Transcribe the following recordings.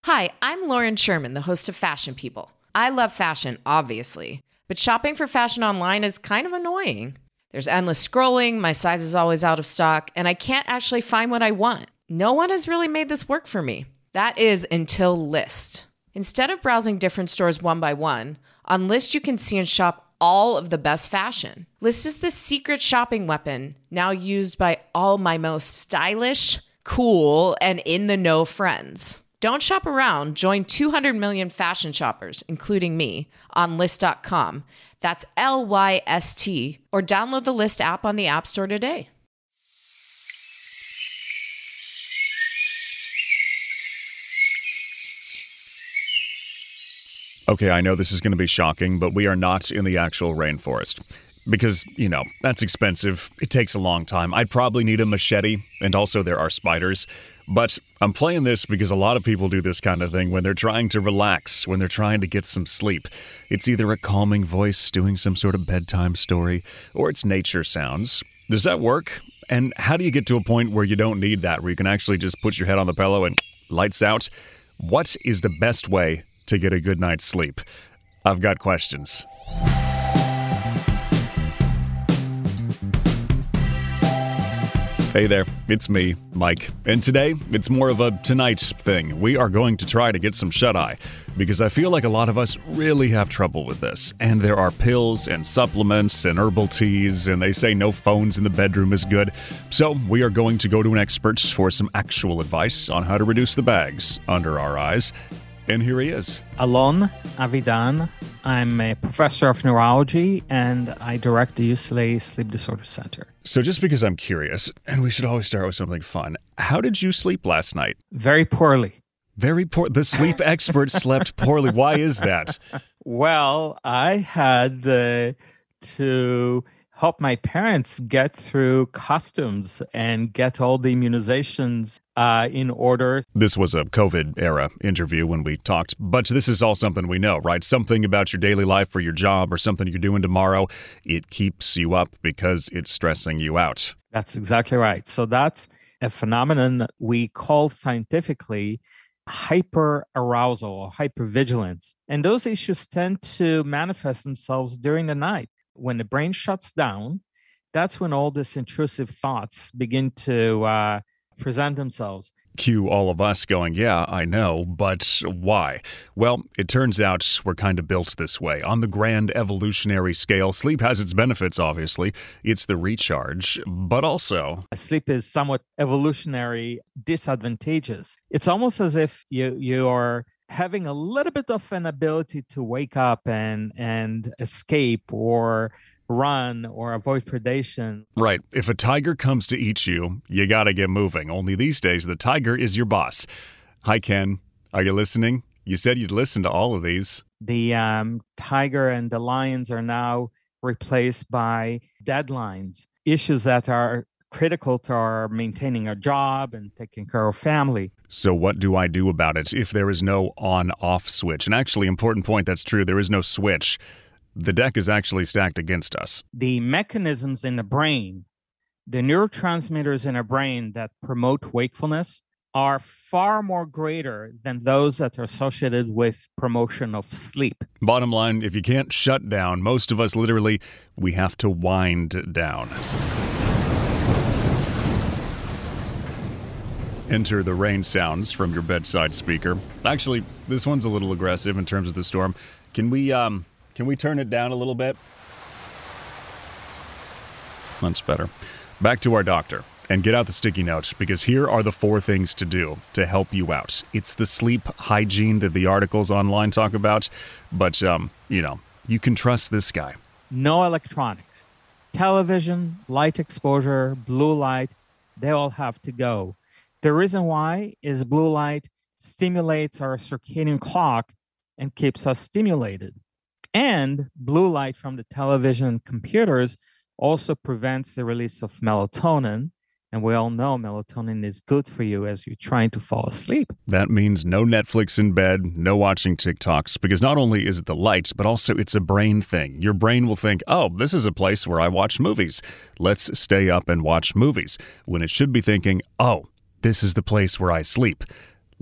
Hi, I'm Lauren Sherman, the host of Fashion People. I love fashion, obviously, but shopping for fashion online is kind of annoying. There's endless scrolling, my size is always out of stock, and I can't actually find what I want. No one has really made this work for me. That is until Lyst. Instead of browsing different stores one by one, on Lyst you can see and shop all of the best fashion. Lyst is the secret shopping weapon, now used by all my most stylish, cool, and in-the-know friends. Don't shop around. Join 200 million fashion shoppers, including me, on Lyst.com. That's Lyst, or download the Lyst app on the App Store today. Okay, I know this is going to be shocking, but we are not in the actual rainforest. Because, that's expensive. It takes a long time. I'd probably need a machete, and also there are spiders. But I'm playing this because a lot of people do this kind of thing when they're trying to relax, when they're trying to get some sleep. It's either a calming voice doing some sort of bedtime story, or it's nature sounds. Does that work? And how do you get to a point where you don't need that, where you can actually just put your head on the pillow and lights out? What is the best way to get a good night's sleep? I've got questions. Hey there, it's me, Mike, and today it's more of a tonight thing. We are going to try to get some shut-eye, because I feel like a lot of us really have trouble with this, and there are pills and supplements and herbal teas, and they say no phones in the bedroom is good. So we are going to go to an expert for some actual advice on how to reduce the bags under our eyes. And here he is. Alon Avidan. I'm a professor of neurology, and I direct the UCLA Sleep Disorder Center. So just because I'm curious, and we should always start with something fun, how did you sleep last night? Very poorly. Very poor. The sleep expert slept poorly. Why is that? Well, I had to help my parents get through customs and get all the immunizations in order. This was a COVID-era interview when we talked, but this is all something we know, right? Something about your daily life or your job or something you're doing tomorrow, it keeps you up because it's stressing you out. That's exactly right. So that's a phenomenon we call scientifically hyperarousal or hypervigilance. And those issues tend to manifest themselves during the night. When the brain shuts down, that's when all these intrusive thoughts begin to present themselves. Cue all of us going, yeah, I know, but why? Well, it turns out we're kind of built this way. On the grand evolutionary scale, sleep has its benefits, obviously. It's the recharge, but also sleep is somewhat evolutionary disadvantageous. It's almost as if you are having a little bit of an ability to wake up and escape or run or avoid predation. Right. If a tiger comes to eat you, you gotta get moving. Only these days, the tiger is your boss. Hi, Ken. Are you listening? You said you'd listen to all of these. The tiger and the lions are now replaced by deadlines, issues that are critical to our maintaining a job and taking care of family. So what do I do about it if there is no on-off switch? And actually, important point, that's true. There is no switch. The deck is actually stacked against us. The mechanisms in the brain, the neurotransmitters in our brain that promote wakefulness are far more greater than those that are associated with promotion of sleep. Bottom line, if you can't shut down, most of us literally, we have to wind down. Enter the rain sounds from your bedside speaker. Actually, this one's a little aggressive in terms of the storm. Can we turn it down a little bit? That's better. Back to our doctor. And get out the sticky notes, because here are the 4 things to do to help you out. It's the sleep hygiene that the articles online talk about, but, you can trust this guy. No electronics. Television, light exposure, blue light, they all have to go. The reason why is blue light stimulates our circadian clock and keeps us stimulated. And blue light from the television and computers also prevents the release of melatonin. And we all know melatonin is good for you as you're trying to fall asleep. That means no Netflix in bed, no watching TikToks, because not only is it the light, but also it's a brain thing. Your brain will think, oh, this is a place where I watch movies. Let's stay up and watch movies. When it should be thinking, oh, this is the place where I sleep.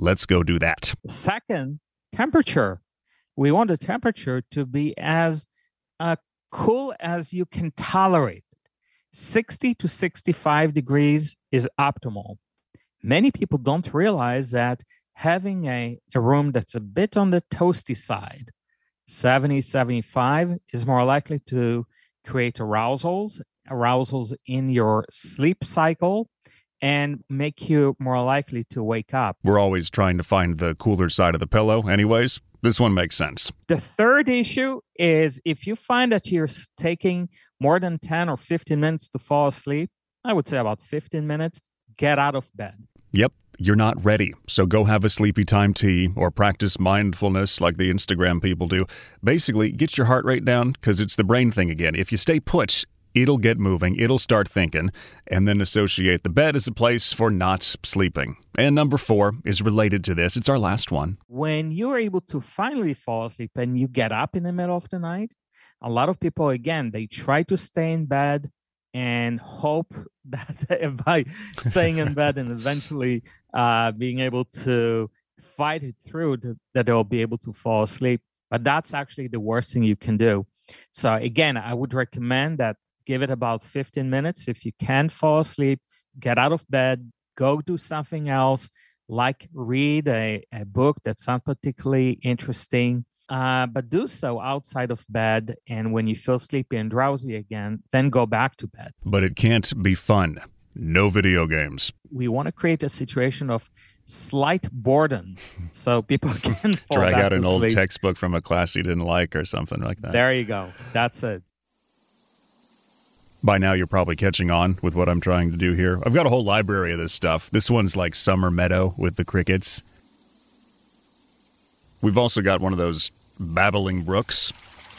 Let's go do that. Second, temperature. We want the temperature to be as cool as you can tolerate. 60 to 65 degrees is optimal. Many people don't realize that having a room that's a bit on the toasty side, 70, 75, is more likely to create arousals in your sleep cycle and make you more likely to wake up. We're always trying to find the cooler side of the pillow anyways. This one makes sense. The third issue is if you find that you're taking more than 10 or 15 minutes to fall asleep, I would say about 15 minutes, get out of bed. Yep, you're not ready. So go have a sleepy time tea or practice mindfulness like the Instagram people do. Basically, get your heart rate down because it's the brain thing again. If you stay put, it'll get moving, it'll start thinking, and then associate the bed as a place for not sleeping. And number 4 is related to this. It's our last one. When you're able to finally fall asleep and you get up in the middle of the night, a lot of people, again, they try to stay in bed and hope that by staying in bed and eventually being able to fight it through, that they'll be able to fall asleep. But that's actually the worst thing you can do. So again, I would recommend that give it about 15 minutes. If you can't fall asleep, get out of bed, go do something else, like read a book that's not particularly interesting, but do so outside of bed. And when you feel sleepy and drowsy again, then go back to bed. But it can't be fun. No video games. We want to create a situation of slight boredom so people can fall Drag back out an to old sleep. textbook from a class you didn't like or something like that. There you go. That's it. By now, you're probably catching on with what I'm trying to do here. I've got a whole library of this stuff. This one's like Summer Meadow with the crickets. We've also got one of those babbling brooks.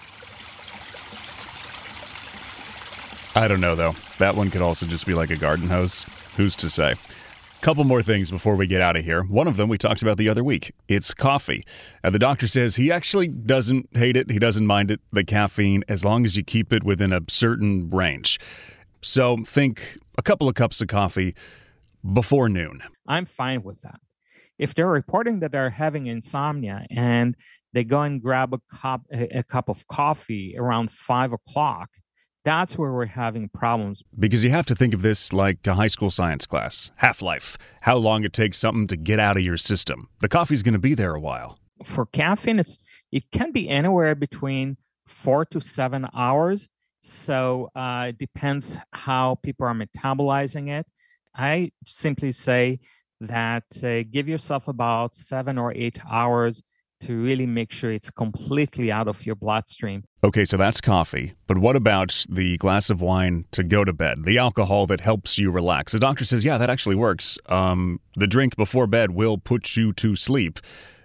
I don't know, though. That one could also just be like a garden hose. Who's to say? Couple more things before we get out of here. One of them we talked about the other week. It's coffee. The doctor says he actually doesn't hate it. He doesn't mind it, the caffeine, as long as you keep it within a certain range. So think a couple of cups of coffee before noon. I'm fine with that. If they're reporting that they're having insomnia and they go and grab a cup of coffee around 5 o'clock, that's where we're having problems. Because you have to think of this like a high school science class. Half-life. How long it takes something to get out of your system. The coffee's going to be there a while. For caffeine, it can be anywhere between 4 to 7 hours. So it depends how people are metabolizing it. I simply say that give yourself about 7 or 8 hours to really make sure it's completely out of your bloodstream. Okay, so that's coffee. But what about the glass of wine to go to bed? The alcohol that helps you relax? The doctor says, yeah, that actually works. The drink before bed will put you to sleep.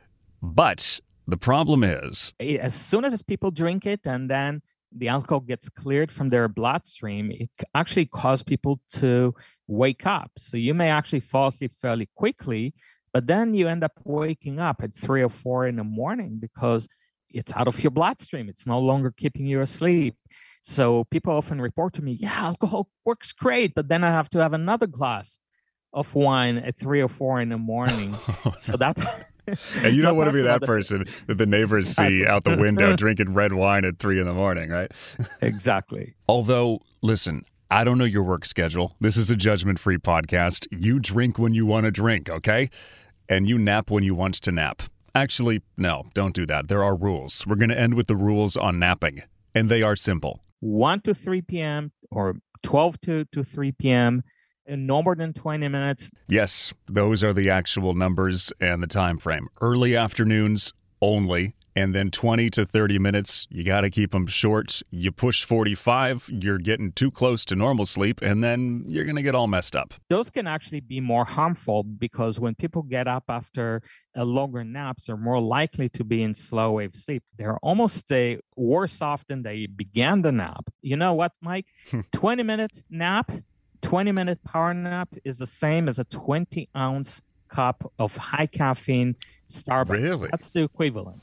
But the problem is, as soon as people drink it and then the alcohol gets cleared from their bloodstream, it actually causes people to wake up. So you may actually fall asleep fairly quickly, but then you end up waking up at 3 or 4 in the morning because it's out of your bloodstream. It's no longer keeping you asleep. So people often report to me, yeah, alcohol works great, but then I have to have another glass of wine at 3 or 4 in the morning. So that... And you don't want to be that person that the neighbors see out the window drinking red wine at 3 in the morning, right? Exactly. Although, listen, I don't know your work schedule. This is a judgment-free podcast. You drink when you want to drink, okay? And you nap when you want to nap. Actually, no, don't do that. There are rules. We're going to end with the rules on napping, and they are simple. 1 to 3 p.m. or 12 to 3 p.m., and no more than 20 minutes. Yes, those are the actual numbers and the time frame. Early afternoons only, and then 20 to 30 minutes. You got to keep them short. You push 45, you're getting too close to normal sleep, and then you're going to get all messed up. Those can actually be more harmful because when people get up after a longer naps, they're more likely to be in slow wave sleep. They're almost worse off than they began the nap. You know what, Mike? 20-minute nap, 20-minute power nap is the same as a 20-ounce cup of high caffeine Starbucks. Really? That's the equivalent.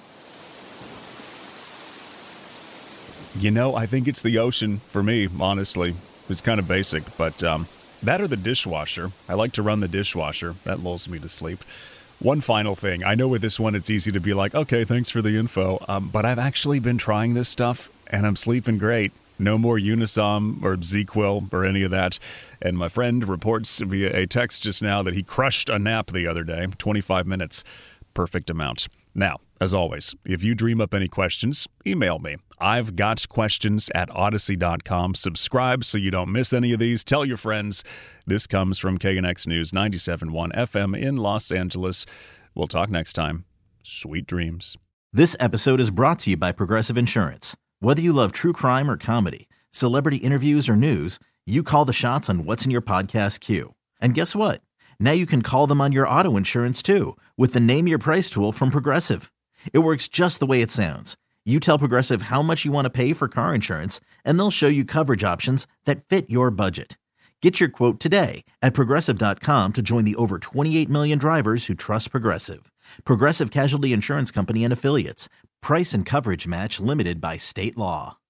You know, I think it's the ocean for me, honestly. It's kind of basic, but that or the dishwasher. I like to run the dishwasher. That lulls me to sleep. One final thing. I know with this one, it's easy to be like, okay, thanks for the info. But I've actually been trying this stuff, and I'm sleeping great. No more Unisom or ZzzQuil or any of that. And my friend reports via a text just now that he crushed a nap the other day, 25 minutes. Perfect amount. Now, as always, if you dream up any questions, email me. I've got questions at Odyssey.com. Subscribe so you don't miss any of these. Tell your friends. This comes from KNX News 97.1 FM in Los Angeles. We'll talk next time. Sweet dreams. This episode is brought to you by Progressive Insurance. Whether you love true crime or comedy, celebrity interviews or news, you call the shots on what's in your podcast queue. And guess what? Now you can call them on your auto insurance too with the Name Your Price tool from Progressive. It works just the way it sounds. You tell Progressive how much you want to pay for car insurance, and they'll show you coverage options that fit your budget. Get your quote today at Progressive.com to join the over 28 million drivers who trust Progressive. Progressive Casualty Insurance Company and Affiliates. Price and coverage match limited by state law.